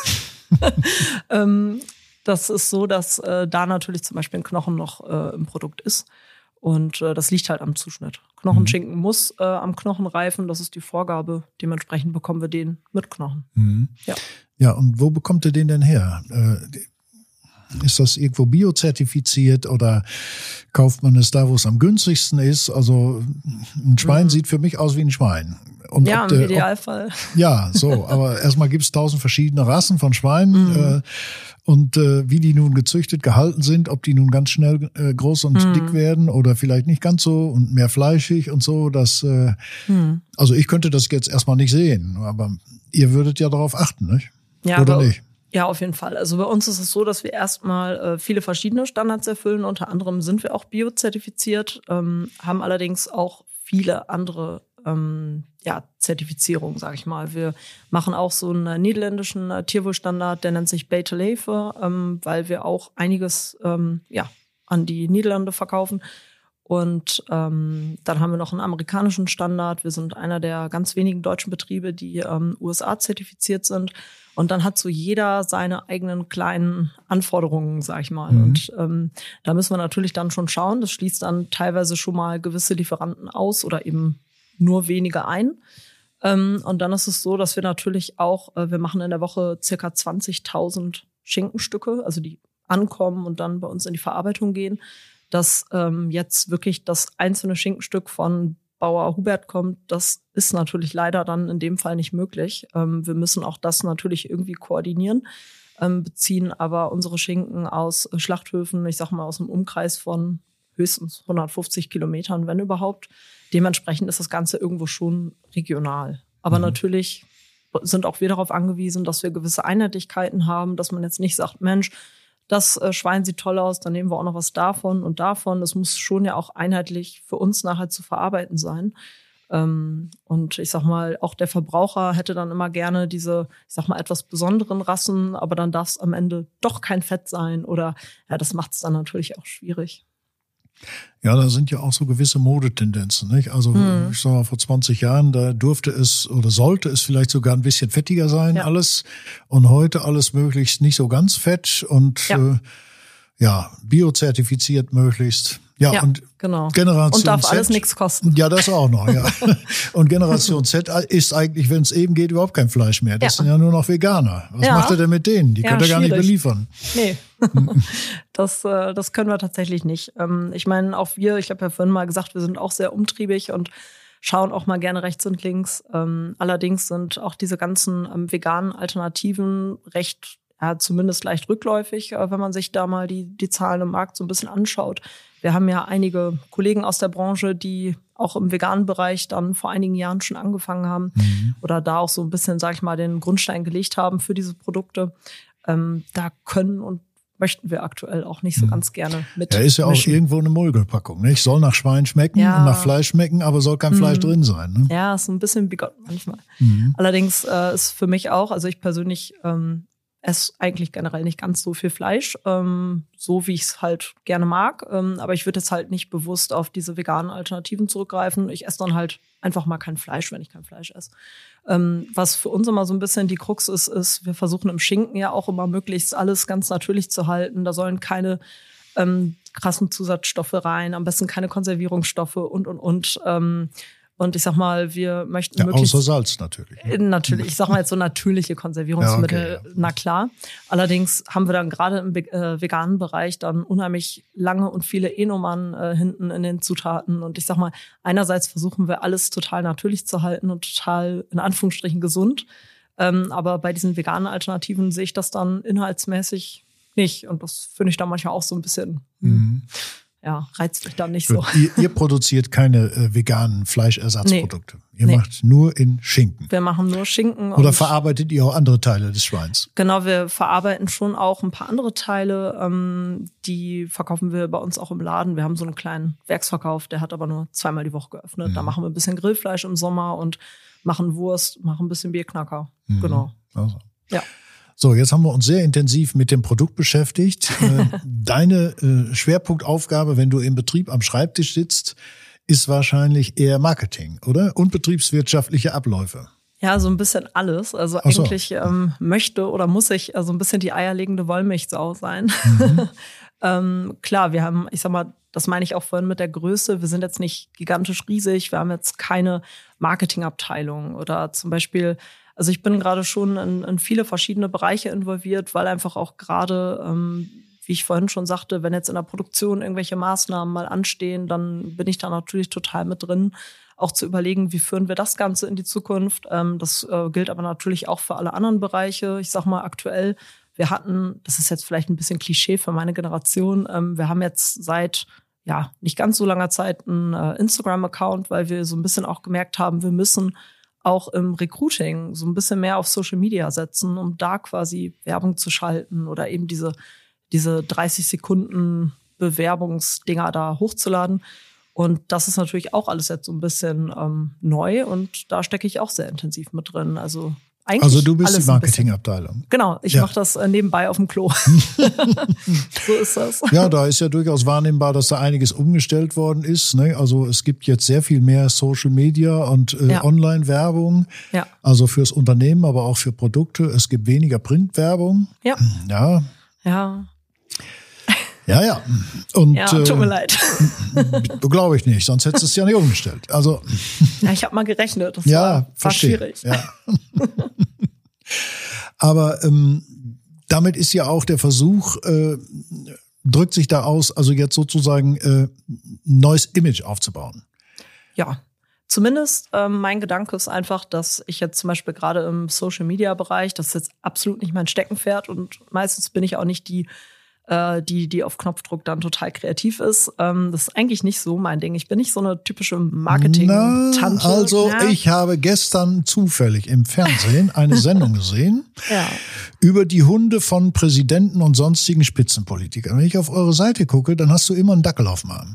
Das ist so, dass da natürlich zum Beispiel ein Knochen noch im Produkt ist. Und das liegt halt am Zuschnitt. Knochenschinken muss am Knochen reifen, das ist die Vorgabe. Dementsprechend bekommen wir den mit Knochen. Ja, und wo bekommt ihr den denn her? Ist das irgendwo biozertifiziert oder kauft man es da, wo es am günstigsten ist? Also ein Schwein sieht für mich aus wie ein Schwein. Und ja, im Idealfall. Ja, so. Aber erstmal gibt es 1000 verschiedene Rassen von Schweinen. Und wie die nun gezüchtet, gehalten sind, ob die nun ganz schnell groß und dick werden oder vielleicht nicht ganz so und mehr fleischig und so. Also ich könnte das jetzt erstmal nicht sehen, aber ihr würdet ja darauf achten, nicht? Ja, oder nicht? Ja, auf jeden Fall. Also bei uns ist es so, dass wir erstmal viele verschiedene Standards erfüllen. Unter anderem sind wir auch biozertifiziert, haben allerdings auch viele andere Zertifizierungen, sage ich mal. Wir machen auch so einen niederländischen Tierwohlstandard, der nennt sich Beter-Leven, weil wir auch einiges an die Niederlande verkaufen. Und dann haben wir noch einen amerikanischen Standard. Wir sind einer der ganz wenigen deutschen Betriebe, die USA zertifiziert sind. Und dann hat so jeder seine eigenen kleinen Anforderungen, sag ich mal. Und da müssen wir natürlich dann schon schauen. Das schließt dann teilweise schon mal gewisse Lieferanten aus oder eben nur wenige ein. Und dann ist es so, dass wir natürlich auch, wir machen in der Woche circa 20.000 Schinkenstücke, also die ankommen und dann bei uns in die Verarbeitung gehen. Dass jetzt wirklich das einzelne Schinkenstück von Bauer Hubert kommt, das ist natürlich leider dann in dem Fall nicht möglich. Wir müssen auch das natürlich irgendwie koordinieren, beziehen aber unsere Schinken aus Schlachthöfen, ich sag mal aus einem Umkreis von höchstens 150 Kilometern, wenn überhaupt. Dementsprechend ist das Ganze irgendwo schon regional. Aber natürlich sind auch wir darauf angewiesen, dass wir gewisse Einheitlichkeiten haben, dass man jetzt nicht sagt, Mensch, das Schwein sieht toll aus, dann nehmen wir auch noch was davon und davon. Das muss schon ja auch einheitlich für uns nachher zu verarbeiten sein. Und ich sag mal, auch der Verbraucher hätte dann immer gerne diese, ich sag mal, etwas besonderen Rassen, aber dann darf es am Ende doch kein Fett sein oder ja, das macht es dann natürlich auch schwierig. Ja, da sind ja auch so gewisse Modetendenzen, nicht? Also ich sag mal, vor 20 Jahren, da durfte es oder sollte es vielleicht sogar ein bisschen fettiger sein, alles. Und heute alles möglichst nicht so ganz fett und biozertifiziert möglichst. Ja, und genau. Generation und darf Z, alles nichts kosten. Ja, das auch noch, ja. Und Generation Z ist eigentlich, wenn es eben geht, überhaupt kein Fleisch mehr. Das sind ja nur noch Veganer. Was macht er denn mit denen? Die könnt ihr gar nicht beliefern. Nee, das können wir tatsächlich nicht. Ich meine, auch wir, ich habe ja vorhin mal gesagt, wir sind auch sehr umtriebig und schauen auch mal gerne rechts und links. Allerdings sind auch diese ganzen veganen Alternativen recht, zumindest leicht rückläufig, wenn man sich da mal die Zahlen im Markt so ein bisschen anschaut. Wir haben ja einige Kollegen aus der Branche, die auch im veganen Bereich dann vor einigen Jahren schon angefangen haben oder da auch so ein bisschen, sag ich mal, den Grundstein gelegt haben für diese Produkte. Da können und möchten wir aktuell auch nicht so ganz gerne mit. Ja, ist ja auch irgendwo eine Mulgepackung, nicht? Soll nach Schwein schmecken und nach Fleisch schmecken, aber soll kein Fleisch drin sein. Ne? Ja, ist ein bisschen bigott manchmal. Allerdings ist für mich auch, also ich persönlich esse eigentlich generell nicht ganz so viel Fleisch, so wie ich es halt gerne mag. Aber ich würde jetzt halt nicht bewusst auf diese veganen Alternativen zurückgreifen. Ich esse dann halt einfach mal kein Fleisch, wenn ich kein Fleisch esse. Was für uns immer so ein bisschen die Krux ist, wir versuchen im Schinken ja auch immer möglichst alles ganz natürlich zu halten. Da sollen keine krassen Zusatzstoffe rein, am besten keine Konservierungsstoffe und. Und ich sag mal, wir möchten möglichst... Außer Salz natürlich. Natürlich, ich sag mal jetzt so natürliche Konservierungsmittel, na klar. Allerdings haben wir dann gerade im veganen Bereich dann unheimlich lange und viele E-Nummern hinten in den Zutaten. Und ich sag mal, einerseits versuchen wir alles total natürlich zu halten und total in Anführungsstrichen gesund. Aber bei diesen veganen Alternativen sehe ich das dann inhaltsmäßig nicht. Und das finde ich dann manchmal auch so ein bisschen... reizt mich dann nicht so. Ihr produziert keine veganen Fleischersatzprodukte. Ihr macht nur in Schinken. Wir machen nur Schinken. Oder verarbeitet ihr auch andere Teile des Schweins? Genau, wir verarbeiten schon auch ein paar andere Teile. Die verkaufen wir bei uns auch im Laden. Wir haben so einen kleinen Werksverkauf, der hat aber nur 2-mal die Woche geöffnet. Da machen wir ein bisschen Grillfleisch im Sommer und machen Wurst, machen ein bisschen Bierknacker. Genau. Also. Ja. So, jetzt haben wir uns sehr intensiv mit dem Produkt beschäftigt. Deine Schwerpunktaufgabe, wenn du im Betrieb am Schreibtisch sitzt, ist wahrscheinlich eher Marketing, oder? Und betriebswirtschaftliche Abläufe. Ja, so ein bisschen alles. Also eigentlich möchte oder muss ich so ein bisschen die eierlegende Wollmilchsau sein. Klar, wir haben, ich sag mal, das meine ich auch vorhin mit der Größe. Wir sind jetzt nicht gigantisch riesig. Wir haben jetzt keine Marketingabteilung oder zum Beispiel, also ich bin gerade schon in viele verschiedene Bereiche involviert, weil einfach auch gerade, wie ich vorhin schon sagte, wenn jetzt in der Produktion irgendwelche Maßnahmen mal anstehen, dann bin ich da natürlich total mit drin, auch zu überlegen, wie führen wir das Ganze in die Zukunft. Das gilt aber natürlich auch für alle anderen Bereiche. Ich sag mal aktuell, wir hatten, das ist jetzt vielleicht ein bisschen Klischee für meine Generation, wir haben jetzt seit nicht ganz so langer Zeit einen Instagram-Account, weil wir so ein bisschen auch gemerkt haben, wir müssen auch im Recruiting so ein bisschen mehr auf Social Media setzen, um da quasi Werbung zu schalten oder eben diese 30 Sekunden Bewerbungsdinger da hochzuladen. Und das ist natürlich auch alles jetzt so ein bisschen neu und da stecke ich auch sehr intensiv mit drin. Also eigentlich Also du bist alles die Marketingabteilung. Genau, ich mache das nebenbei auf dem Klo. So ist das. Ja, da ist ja durchaus wahrnehmbar, dass da einiges umgestellt worden ist. Ne? Also es gibt jetzt sehr viel mehr Social Media und Online-Werbung. Ja. Also fürs Unternehmen, aber auch für Produkte. Es gibt weniger Printwerbung. Ja. Ja. Ja. Ja. Und, ja, tut mir leid. Glaube ich nicht, sonst hättest du es ja nicht umgestellt. Also, ja, ich habe mal gerechnet. Das war schwierig. Ja. Aber damit ist ja auch der Versuch, drückt sich da aus, also jetzt sozusagen ein neues Image aufzubauen. Ja, zumindest mein Gedanke ist einfach, dass ich jetzt zum Beispiel gerade im Social-Media-Bereich, das ist jetzt absolut nicht mein Steckenpferd und meistens bin ich auch nicht die auf Knopfdruck dann total kreativ ist. Das ist eigentlich nicht so mein Ding. Ich bin nicht so eine typische Marketing-Tante. Also ich habe gestern zufällig im Fernsehen eine Sendung gesehen über die Hunde von Präsidenten und sonstigen Spitzenpolitikern. Wenn ich auf eure Seite gucke, dann hast du immer einen Dackel auf dem Arm.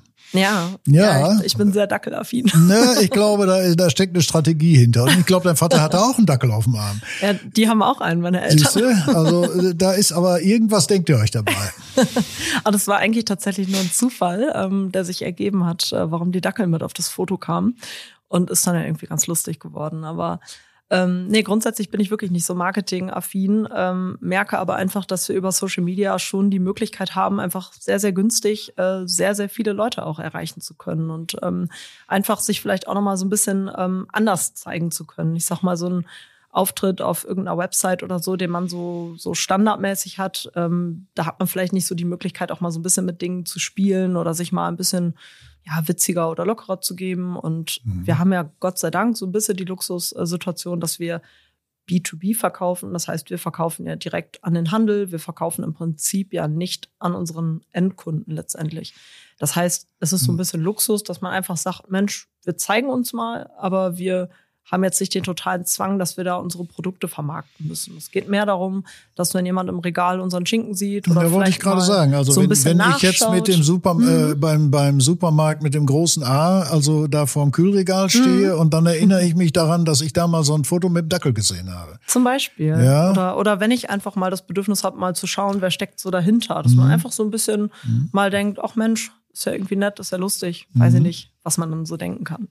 Ja, ich bin sehr dackelaffin. Ne, ich glaube, da steckt eine Strategie hinter. Und ich glaube, dein Vater hatte auch einen Dackel auf dem Arm. Ja, die haben auch einen, meine Eltern. Siehste? Also da ist aber irgendwas, denkt ihr euch dabei. Aber das war eigentlich tatsächlich nur ein Zufall, der sich ergeben hat, warum die Dackel mit auf das Foto kamen. Und ist dann ja irgendwie ganz lustig geworden. Aber grundsätzlich bin ich wirklich nicht so marketingaffin, merke aber einfach, dass wir über Social Media schon die Möglichkeit haben, einfach sehr, sehr günstig sehr, sehr viele Leute auch erreichen zu können und einfach sich vielleicht auch nochmal so ein bisschen anders zeigen zu können. Ich sag mal, so ein Auftritt auf irgendeiner Website oder so, den man so standardmäßig hat, da hat man vielleicht nicht so die Möglichkeit, auch mal so ein bisschen mit Dingen zu spielen oder sich mal ein bisschen witziger oder lockerer zu geben. Und wir haben ja Gott sei Dank so ein bisschen die Luxussituation, dass wir B2B verkaufen. Das heißt, wir verkaufen ja direkt an den Handel. Wir verkaufen im Prinzip ja nicht an unseren Endkunden letztendlich. Das heißt, es ist so ein bisschen Luxus, dass man einfach sagt, Mensch, wir zeigen uns mal, aber wir haben jetzt nicht den totalen Zwang, dass wir da unsere Produkte vermarkten müssen. Es geht mehr darum, dass wenn jemand im Regal unseren Schinken sieht oder wollte ich gerade sagen. Also so ein bisschen wenn ich jetzt mit dem beim Supermarkt mit dem großen A, also da vorm Kühlregal stehe und dann erinnere ich mich daran, dass ich da mal so ein Foto mit dem Dackel gesehen habe. Zum Beispiel. Ja. Oder wenn ich einfach mal das Bedürfnis habe, mal zu schauen, wer steckt so dahinter. Dass man einfach so ein bisschen mal denkt, ach Mensch, ist ja irgendwie nett, ist ja lustig. Weiß ich nicht, was man dann so denken kann.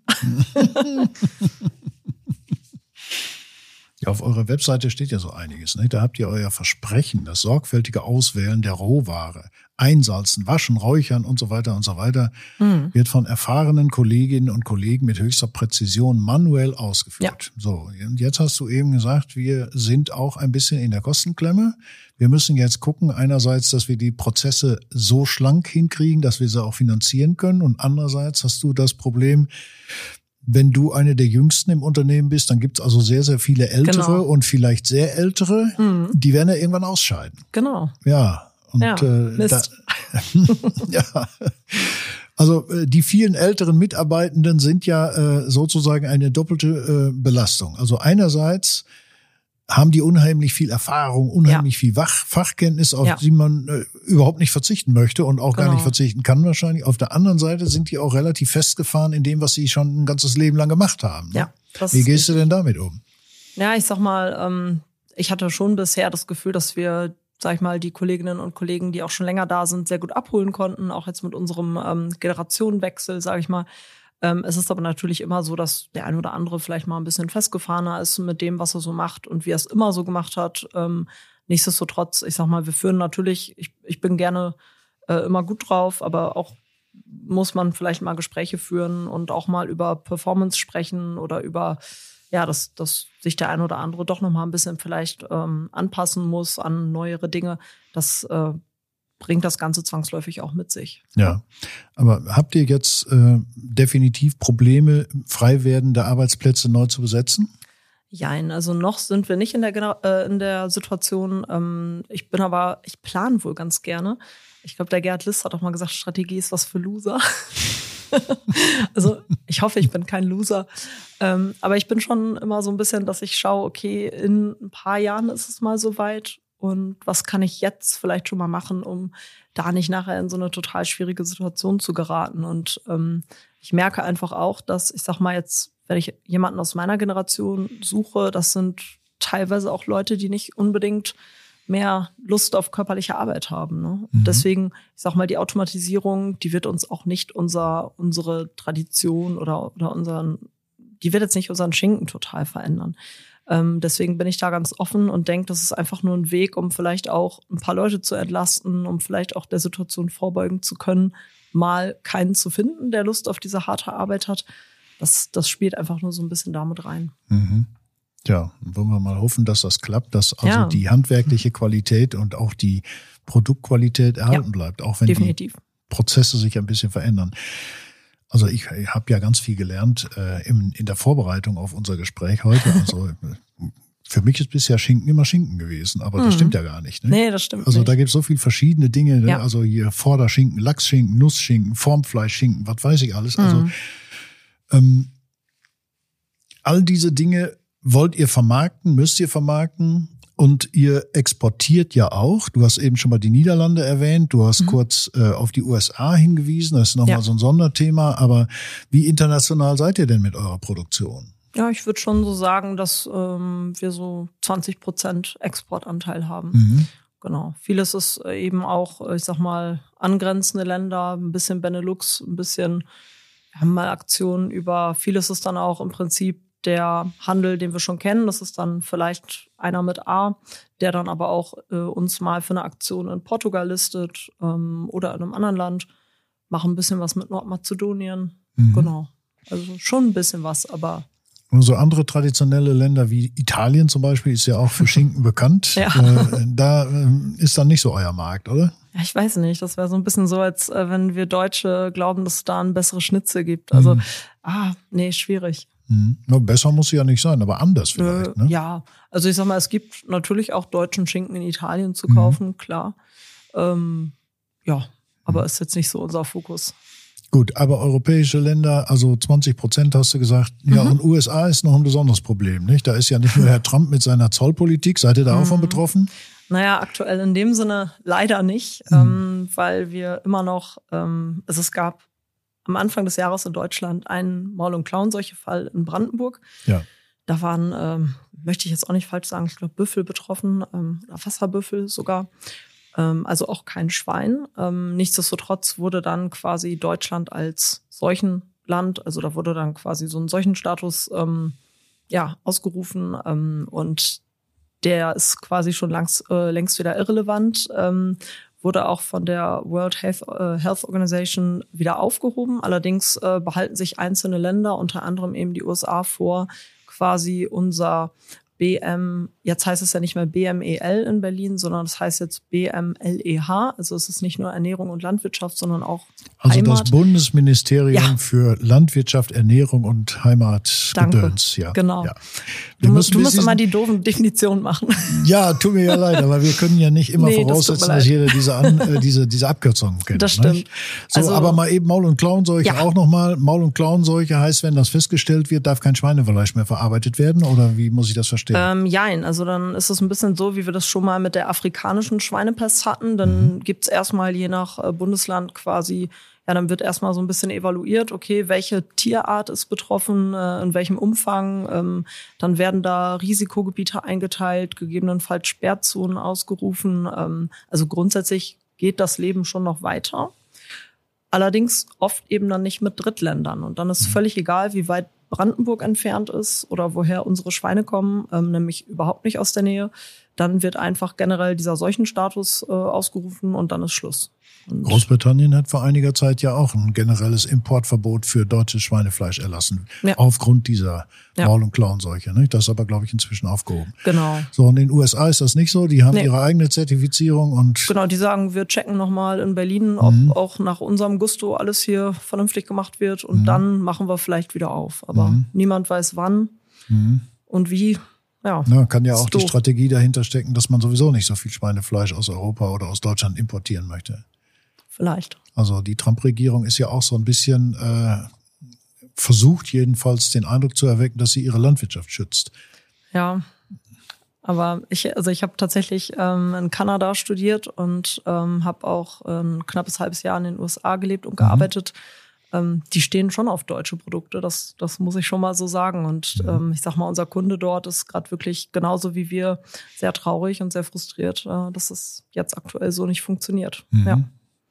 Ja, auf eurer Webseite steht ja so einiges. Ne? Da habt ihr euer Versprechen, das sorgfältige Auswählen der Rohware, Einsalzen, Waschen, Räuchern und so weiter, wird von erfahrenen Kolleginnen und Kollegen mit höchster Präzision manuell ausgeführt. Ja. So, und jetzt hast du eben gesagt, wir sind auch ein bisschen in der Kostenklemme. Wir müssen jetzt gucken, einerseits, dass wir die Prozesse so schlank hinkriegen, dass wir sie auch finanzieren können. Und andererseits hast du das Problem, wenn du eine der Jüngsten im Unternehmen bist, dann gibt's also sehr, sehr viele Ältere und vielleicht sehr Ältere, die werden ja irgendwann ausscheiden. Genau. Ja. Und Mist. ja. Also die vielen älteren Mitarbeitenden sind ja sozusagen eine doppelte Belastung. Also einerseits haben die unheimlich viel Erfahrung, unheimlich viel Fachkenntnis, auf die man überhaupt nicht verzichten möchte und auch gar nicht verzichten kann wahrscheinlich. Auf der anderen Seite sind die auch relativ festgefahren in dem, was sie schon ein ganzes Leben lang gemacht haben. Ne? Ja, wie gehst du denn damit um? Ja, ich sag mal, ich hatte schon bisher das Gefühl, dass wir, sag ich mal, die Kolleginnen und Kollegen, die auch schon länger da sind, sehr gut abholen konnten, auch jetzt mit unserem Generationenwechsel, sag ich mal. Es ist aber natürlich immer so, dass der ein oder andere vielleicht mal ein bisschen festgefahrener ist mit dem, was er so macht und wie er es immer so gemacht hat. Nichtsdestotrotz, ich sag mal, wir führen natürlich, ich bin gerne immer gut drauf, aber auch muss man vielleicht mal Gespräche führen und auch mal über Performance sprechen oder über, dass sich der ein oder andere doch noch mal ein bisschen vielleicht anpassen muss an neuere Dinge. Das bringt das Ganze zwangsläufig auch mit sich. Ja, aber habt ihr jetzt definitiv Probleme, frei werdende Arbeitsplätze neu zu besetzen? Jein, also noch sind wir nicht in der Situation. Ich plane wohl ganz gerne. Ich glaube, der Gerhard List hat auch mal gesagt, Strategie ist was für Loser. Also ich hoffe, ich bin kein Loser. Aber ich bin schon immer so ein bisschen, dass ich schaue, okay, in ein paar Jahren ist es mal soweit. Und was kann ich jetzt vielleicht schon mal machen, um da nicht nachher in so eine total schwierige Situation zu geraten? Und ich merke einfach auch, dass, ich sag mal jetzt, wenn ich jemanden aus meiner Generation suche, das sind teilweise auch Leute, die nicht unbedingt mehr Lust auf körperliche Arbeit haben. Ne? Deswegen, ich sag mal, die Automatisierung, die wird uns auch nicht unsere Tradition oder die wird jetzt nicht unseren Schinken total verändern. Deswegen bin ich da ganz offen und denke, das ist einfach nur ein Weg, um vielleicht auch ein paar Leute zu entlasten, um vielleicht auch der Situation vorbeugen zu können, mal keinen zu finden, der Lust auf diese harte Arbeit hat. Das spielt einfach nur so ein bisschen damit rein. Ja, wollen wir mal hoffen, dass das klappt, dass also die handwerkliche Qualität und auch die Produktqualität erhalten bleibt, auch wenn definitiv. Die Prozesse sich ein bisschen verändern. Also ich habe ja ganz viel gelernt in der Vorbereitung auf unser Gespräch heute. Also für mich ist bisher Schinken immer Schinken gewesen, aber das stimmt ja gar nicht. Ne? Nee, das stimmt Also nicht. da gibt es so viele verschiedene Dinge. Ne? Also hier Vorderschinken, Lachsschinken, Nussschinken, Formfleischschinken, was weiß ich alles. Also all diese Dinge wollt ihr vermarkten, müsst ihr vermarkten. Und ihr exportiert ja auch. Du hast eben schon mal die Niederlande erwähnt. Du hast kurz auf die USA hingewiesen. Das ist nochmal so ein Sonderthema. Aber wie international seid ihr denn mit eurer Produktion? Ja, ich würde schon so sagen, dass wir so 20% Exportanteil haben. Genau. Vieles ist eben auch, ich sag mal, angrenzende Länder, ein bisschen Benelux, ein bisschen, wir haben mal Aktionen über, vieles ist dann auch im Prinzip der Handel, den wir schon kennen. Das ist dann vielleicht einer mit A, der dann aber auch uns mal für eine Aktion in Portugal listet oder in einem anderen Land. Machen ein bisschen was mit Nordmazedonien. Genau. Also schon ein bisschen was, aber... Und so andere traditionelle Länder wie Italien zum Beispiel ist ja auch für Schinken bekannt. Da ist dann nicht so euer Markt, oder? Ja, ich weiß nicht. Das wäre so ein bisschen so, als wenn wir Deutsche glauben, dass es da ein besseres Schnitzel gibt. Also, nee, schwierig. No, besser muss sie ja nicht sein, aber anders vielleicht. Ne? Ja, also ich sag mal, es gibt natürlich auch deutschen Schinken in Italien zu kaufen, klar. Aber ist jetzt nicht so unser Fokus. Gut, aber europäische Länder, also 20% hast du gesagt. Ja, und USA ist noch ein besonderes Problem, nicht? Da ist ja nicht nur Herr Trump mit seiner Zollpolitik. Seid ihr da auch von betroffen? Naja, aktuell in dem Sinne leider nicht, weil wir immer noch, es gab am Anfang des Jahres in Deutschland einen Maul- und Klauenseuche-Fall in Brandenburg. Ja. Da waren, möchte ich jetzt auch nicht falsch sagen, ich glaube Büffel betroffen, Wasserbüffel sogar. Also auch kein Schwein. Nichtsdestotrotz wurde dann quasi Deutschland als Seuchenland, also da wurde dann quasi so ein Seuchenstatus ausgerufen und der ist quasi schon längst wieder irrelevant. Wurde auch von der World Health Organization wieder aufgehoben. Allerdings behalten sich einzelne Länder, unter anderem eben die USA, vor, quasi unser jetzt heißt es ja nicht mehr BMEL in Berlin, sondern das heißt jetzt BMLEH. Also es ist nicht nur Ernährung und Landwirtschaft, sondern auch also Heimat. Das Bundesministerium für Landwirtschaft, Ernährung und Heimat. Danke. Gedöns. Ja. Genau. Ja. Du musst immer die doofen Definitionen machen. Ja, tut mir ja leid, aber wir können ja nicht immer voraussetzen, dass jeder diese Abkürzungen kennt. Das stimmt. Nicht? So, aber mal eben Maul- und Klauenseuche auch nochmal. Maul- und Klauenseuche heißt, wenn das festgestellt wird, darf kein Schweinefleisch mehr verarbeitet werden? Oder wie muss ich das verstehen? Jein, also dann ist es ein bisschen so, wie wir das schon mal mit der afrikanischen Schweinepest hatten. Dann gibt's erstmal je nach Bundesland quasi, dann wird erstmal so ein bisschen evaluiert, okay, welche Tierart ist betroffen, in welchem Umfang. Dann werden da Risikogebiete eingeteilt, gegebenenfalls Sperrzonen ausgerufen. Also grundsätzlich geht das Leben schon noch weiter. Allerdings oft eben dann nicht mit Drittländern. Und dann ist völlig egal, wie weit Brandenburg entfernt ist oder woher unsere Schweine kommen, nämlich überhaupt nicht aus der Nähe. Dann wird einfach generell dieser Seuchenstatus ausgerufen und dann ist Schluss. Und Großbritannien hat vor einiger Zeit ja auch ein generelles Importverbot für deutsches Schweinefleisch erlassen. Ja. Aufgrund dieser Maul- und Klauenseuche. Ne? Das ist aber, glaube ich, inzwischen aufgehoben. Genau. So, und in den USA ist das nicht so. Die haben ihre eigene Zertifizierung und... Genau, die sagen, wir checken nochmal in Berlin, ob auch nach unserem Gusto alles hier vernünftig gemacht wird und dann machen wir vielleicht wieder auf. Aber niemand weiß wann und wie. Ja, kann ja auch die Strategie dahinter stecken, dass man sowieso nicht so viel Schweinefleisch aus Europa oder aus Deutschland importieren möchte. Vielleicht. Also die Trump-Regierung ist ja auch so ein bisschen versucht jedenfalls den Eindruck zu erwecken, dass sie ihre Landwirtschaft schützt. Ja, aber ich habe tatsächlich in Kanada studiert und habe auch ein knappes halbes Jahr in den USA gelebt und gearbeitet. die stehen schon auf deutsche Produkte, das muss ich schon mal so sagen. Und ich sag mal, unser Kunde dort ist gerade wirklich genauso wie wir sehr traurig und sehr frustriert, dass es jetzt aktuell so nicht funktioniert. Mhm.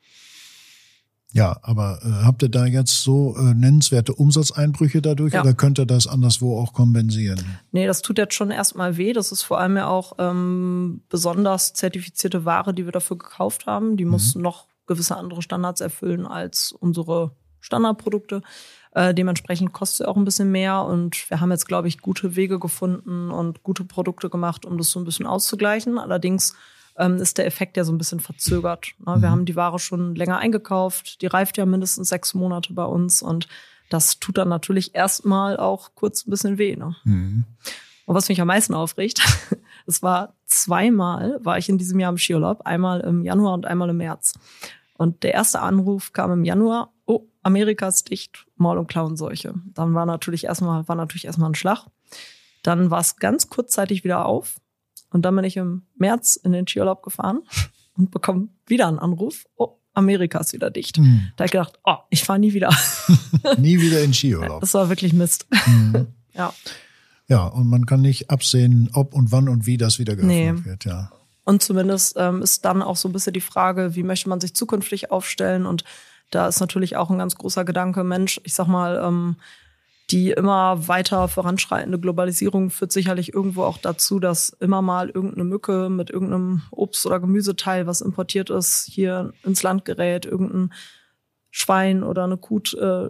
Ja, aber habt ihr da jetzt so nennenswerte Umsatzeinbrüche dadurch oder könnt ihr das anderswo auch kompensieren? Nee, das tut jetzt schon erstmal weh. Das ist vor allem ja auch besonders zertifizierte Ware, die wir dafür gekauft haben. Die muss noch gewisse andere Standards erfüllen als unsere Standardprodukte. Dementsprechend kostet es auch ein bisschen mehr und wir haben jetzt, glaube ich, gute Wege gefunden und gute Produkte gemacht, um das so ein bisschen auszugleichen. Allerdings ist der Effekt ja so ein bisschen verzögert. Wir haben die Ware schon länger eingekauft, die reift ja mindestens 6 Monate bei uns und das tut dann natürlich erstmal auch kurz ein bisschen weh. Ne? Und was mich am meisten aufregt, es war 2-mal, war ich in diesem Jahr im Skiurlaub, einmal im Januar und einmal im März. Und der erste Anruf kam im Januar, oh, Amerika ist dicht, Maul- und Klauenseuche. Dann war natürlich erstmal ein Schlag. Dann war es ganz kurzzeitig wieder auf. Und dann bin ich im März in den Skiurlaub gefahren und bekomme wieder einen Anruf, oh, Amerika ist wieder dicht. Da habe ich gedacht, oh, ich fahre nie wieder. Nie wieder in Skiurlaub. Das war wirklich Mist. Ja. Ja, und man kann nicht absehen, ob und wann und wie das wieder geöffnet wird, ja. Und zumindest ist dann auch so ein bisschen die Frage, wie möchte man sich zukünftig aufstellen? Und da ist natürlich auch ein ganz großer Gedanke, Mensch, ich sag mal, die immer weiter voranschreitende Globalisierung führt sicherlich irgendwo auch dazu, dass immer mal irgendeine Mücke mit irgendeinem Obst- oder Gemüseteil, was importiert ist, hier ins Land gerät, irgendein Schwein oder eine Kuh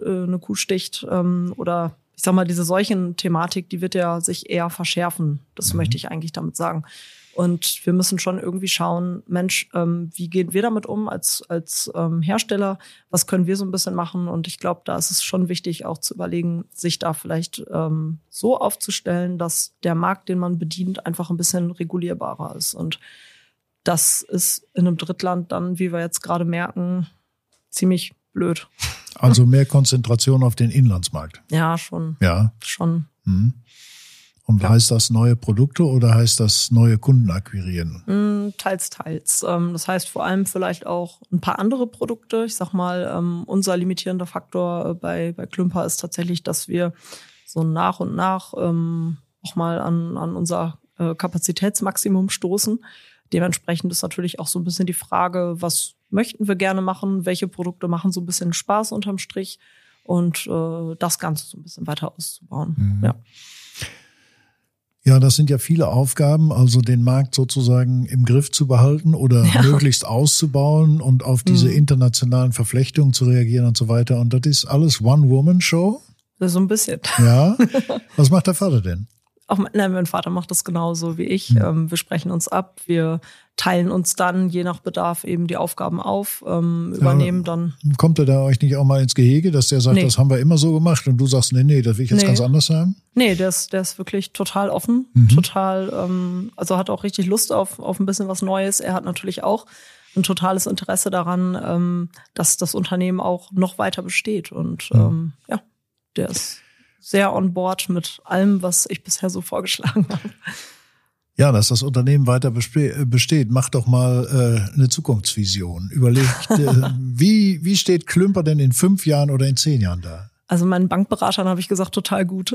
sticht oder ich sag mal, diese Seuchenthematik, die wird ja sich eher verschärfen. Das möchte ich eigentlich damit sagen. Und wir müssen schon irgendwie schauen, Mensch, wie gehen wir damit um als Hersteller? Was können wir so ein bisschen machen? Und ich glaube, da ist es schon wichtig, auch zu überlegen, sich da vielleicht so aufzustellen, dass der Markt, den man bedient, einfach ein bisschen regulierbarer ist. Und das ist in einem Drittland dann, wie wir jetzt gerade merken, ziemlich blöd. Also mehr Konzentration auf den Inlandsmarkt. Ja, schon. Ja. Schon. Und heißt das neue Produkte oder heißt das neue Kunden akquirieren? Teils. Das heißt vor allem vielleicht auch ein paar andere Produkte. Ich sag mal, unser limitierender Faktor bei Klümper ist tatsächlich, dass wir so nach und nach auch mal an unser Kapazitätsmaximum stoßen. Dementsprechend ist natürlich auch so ein bisschen die Frage, was möchten wir gerne machen, welche Produkte machen so ein bisschen Spaß unterm Strich und das Ganze so ein bisschen weiter auszubauen. Ja. Ja, das sind ja viele Aufgaben, also den Markt sozusagen im Griff zu behalten oder möglichst auszubauen und auf diese internationalen Verflechtungen zu reagieren und so weiter. Und das ist alles One-Woman-Show? So ein bisschen. Ja. Was macht der Vater denn? Auch mein Vater macht das genauso wie ich. Wir sprechen uns ab, wir teilen uns dann je nach Bedarf eben die Aufgaben auf, übernehmen dann. Kommt er da euch nicht auch mal ins Gehege, dass der sagt, das haben wir immer so gemacht und du sagst, nee, das will ich jetzt ganz anders haben? Nee, der ist wirklich total offen, total, also hat auch richtig Lust auf ein bisschen was Neues. Er hat natürlich auch ein totales Interesse daran, dass das Unternehmen auch noch weiter besteht und der ist sehr on board mit allem, was ich bisher so vorgeschlagen habe. Ja, dass das Unternehmen weiter besteht. Mach doch mal eine Zukunftsvision. Überlegt, wie steht Klümper denn in 5 Jahren oder in 10 Jahren da? Also meinen Bankberatern habe ich gesagt, total gut.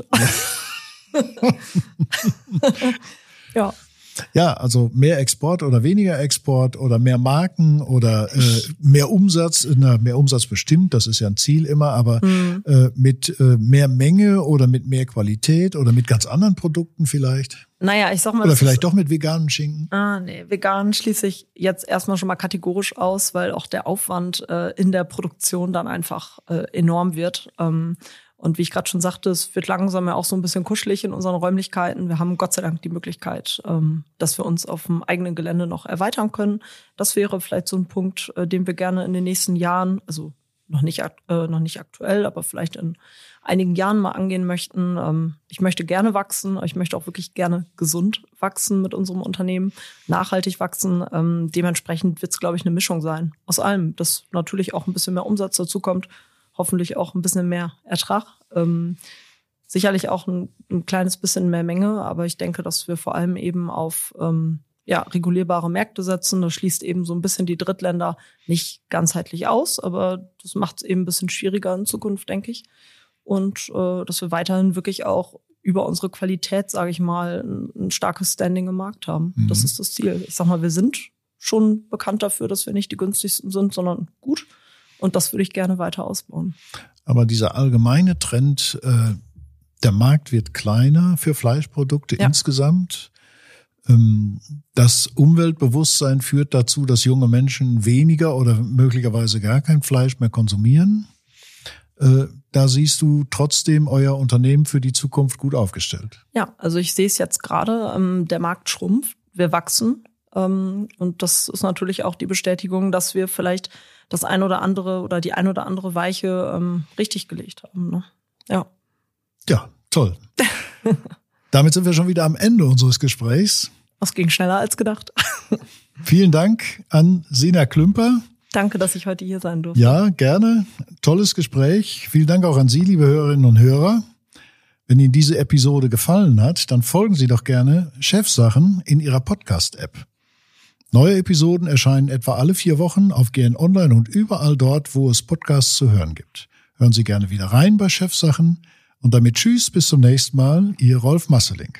Ja. Ja, also mehr Export oder weniger Export oder mehr Marken oder mehr Umsatz. Mehr Umsatz bestimmt, das ist ja ein Ziel immer, aber mit mehr Menge oder mit mehr Qualität oder mit ganz anderen Produkten vielleicht. Naja, ich sag mal. Oder vielleicht doch mit veganen Schinken. Nee, vegan schließe ich jetzt erstmal schon mal kategorisch aus, weil auch der Aufwand in der Produktion dann einfach enorm wird. Und wie ich gerade schon sagte, es wird langsam ja auch so ein bisschen kuschelig in unseren Räumlichkeiten. Wir haben Gott sei Dank die Möglichkeit, dass wir uns auf dem eigenen Gelände noch erweitern können. Das wäre vielleicht so ein Punkt, den wir gerne in den nächsten Jahren, also noch nicht aktuell, aber vielleicht in einigen Jahren mal angehen möchten. Ich möchte gerne wachsen, ich möchte auch wirklich gerne gesund wachsen mit unserem Unternehmen, nachhaltig wachsen. Dementsprechend wird es, glaube ich, eine Mischung sein aus allem, dass natürlich auch ein bisschen mehr Umsatz dazu kommt. Hoffentlich auch ein bisschen mehr Ertrag. Sicherlich auch ein kleines bisschen mehr Menge, aber ich denke, dass wir vor allem eben auf regulierbare Märkte setzen. Das schließt eben so ein bisschen die Drittländer nicht ganzheitlich aus, aber das macht es eben ein bisschen schwieriger in Zukunft, denke ich. Und dass wir weiterhin wirklich auch über unsere Qualität, sage ich mal, ein starkes Standing im Markt haben. Mhm. Das ist das Ziel. Ich sag mal, wir sind schon bekannt dafür, dass wir nicht die günstigsten sind, sondern gut. Und das würde ich gerne weiter ausbauen. Aber dieser allgemeine Trend, der Markt wird kleiner für Fleischprodukte insgesamt. Das Umweltbewusstsein führt dazu, dass junge Menschen weniger oder möglicherweise gar kein Fleisch mehr konsumieren. Da siehst du trotzdem euer Unternehmen für die Zukunft gut aufgestellt. Ja, also ich sehe es jetzt gerade, der Markt schrumpft, wir wachsen. Und das ist natürlich auch die Bestätigung, dass wir vielleicht das ein oder andere oder die ein oder andere Weiche richtig gelegt haben. Ne? Ja, toll. Damit sind wir schon wieder am Ende unseres Gesprächs. Das ging schneller als gedacht. Vielen Dank an Sina Klümper. Danke, dass ich heute hier sein durfte. Ja, gerne. Tolles Gespräch. Vielen Dank auch an Sie, liebe Hörerinnen und Hörer. Wenn Ihnen diese Episode gefallen hat, dann folgen Sie doch gerne Chefsachen in Ihrer Podcast-App. Neue Episoden erscheinen etwa alle 4 Wochen auf GN Online und überall dort, wo es Podcasts zu hören gibt. Hören Sie gerne wieder rein bei Chefsachen. Und damit tschüss, bis zum nächsten Mal. Ihr Rolf Masseling.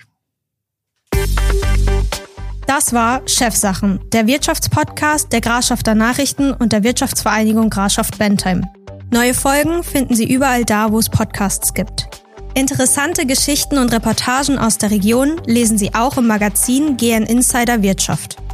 Das war Chefsachen, der Wirtschaftspodcast der Grafschafter Nachrichten und der Wirtschaftsvereinigung Grafschaft-Bentheim. Neue Folgen finden Sie überall da, wo es Podcasts gibt. Interessante Geschichten und Reportagen aus der Region lesen Sie auch im Magazin GN Insider Wirtschaft.